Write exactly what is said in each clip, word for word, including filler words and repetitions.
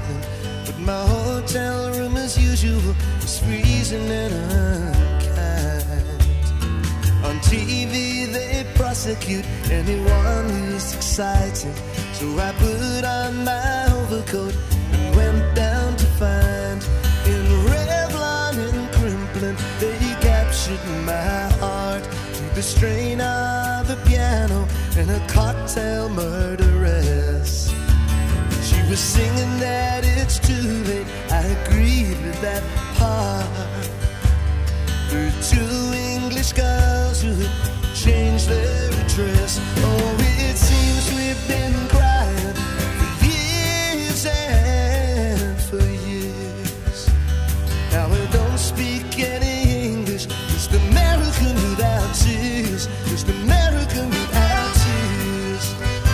Portland, but my hotel room as usual was freezing and unkind. On T V they prosecute anyone who's excited, so I put on my overcoat and went down to find in Revlon and Crimplin they captured my heart to the strain of the piano and a cocktail murderess. She was singing that it's too late, I agreed with that part. We're two English girls who had changed their address. Oh, it seems we've been crying for years and for years. Now we don't speak any English, just American without tears, just American without tears.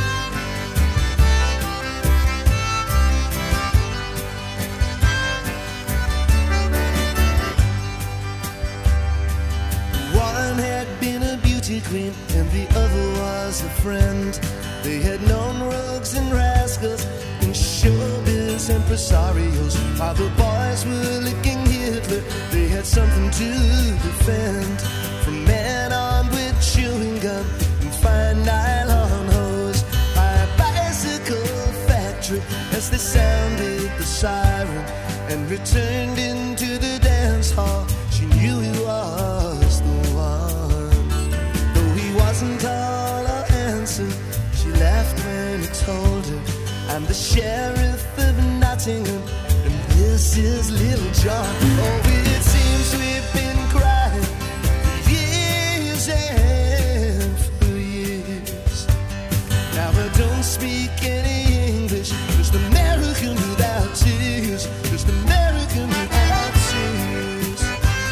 One had been a beauty queen and the other was a friend. They had known rogues and rascals and showbiz impresarios. While the boys were licking Hitler, they had something to defend. From men armed with chewing gum and fine nylon hose, by a bicycle factory as they sounded the siren and returned into the dance hall. She knew he was the one. Though he wasn't tall or handsome, she laughed when he told her, I'm the sheriff of Nottingham and this is Little John. Oh, it seems we've been crying for years and for years. Now I don't speak any English, just American without tears, just American without tears.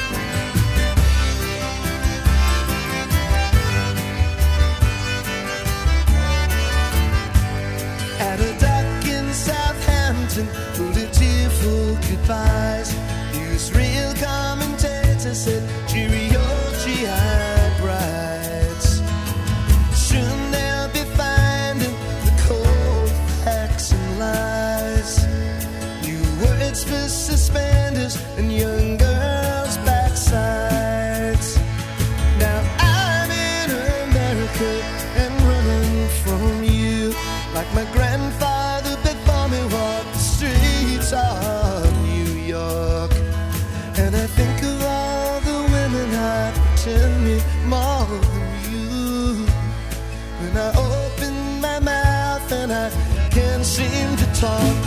At a dock in Southampton, full of tearful goodbyes, newsreel commentator said, cheerio, G-eyed brides. Soon they'll be finding the cold facts and lies, new words for suspenders and young girls' backsides. Now I'm in America and running from you, like my grandfather before me walked the streets of New York. And I think of all the women I pretend me more than you. When I open my mouth and I can't seem to talk,